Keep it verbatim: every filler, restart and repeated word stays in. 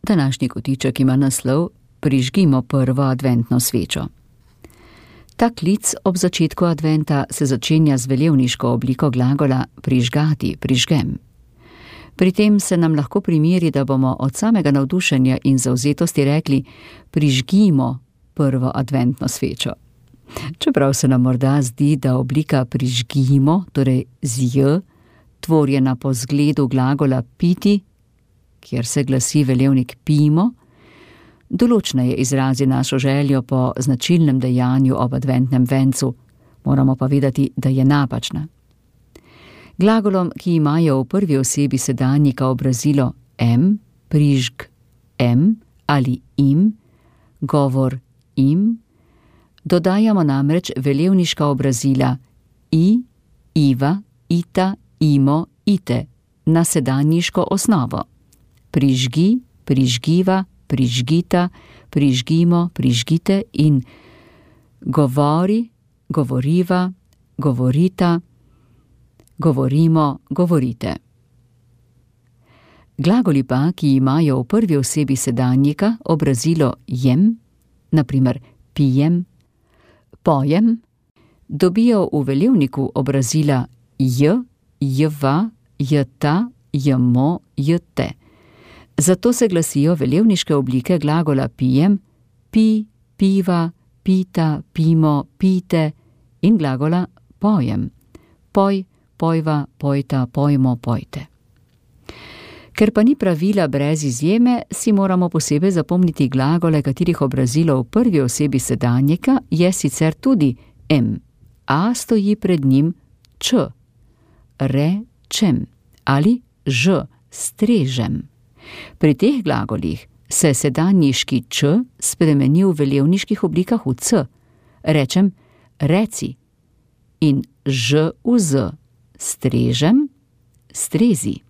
Današnji kotiček ima naslov Prižgimo prvo adventno svečo. Ta klic ob začetku adventa se začenja z velevniško obliko glagola prižgati, prižgem. Pri tem se nam lahko primeri, da bomo od samega navdušenja in zavzetosti rekli prižgimo prvo adventno svečo. Čeprav se nam morda zdi, da oblika prižgimo, torej z j, tvorjena po zgledu glagola piti, kjer se glasi velevnik pijmo, določneje izrazi našo željo po značilnem dejanju ob adventnem vencu, moramo pa vedeti, da je napačna. Glagolom, ki imajo v prvi osebi sedanjika obrazilo em, prižg em ali im, govor im, dodajamo namreč velevniška obrazila i, iva, ita, imo, ite na sedanjiško osnovo. Prižgi, prižgiva, prižgita, prižgimo, prižgite in govori, govoriva, govorita, govorimo, govorite. Glagoli pa, ki imajo v prvi osebi sedanjika obrazilo jem, naprimer pijem, pojem, dobijo v velevniku obrazila j, jva, jta, jmo, jte. Zato se glasijo velevniške oblike glagola pijem, pi, piva, pita, pimo, pite in glagola pojem, poj, pojva, pojta, pojmo, pojte. Ker pa ni pravila brez izjeme, si moramo posebej zapomniti glagole, katerih obrazilo v prvi osebi sedanjika je sicer tudi em, a stoji pred njim č, rečem ali ž, strežem. Pri teh glagolih se sedanjiški č spremeni v velevniških oblikah v c, rečem reci, in ž v z, strežem, strezi.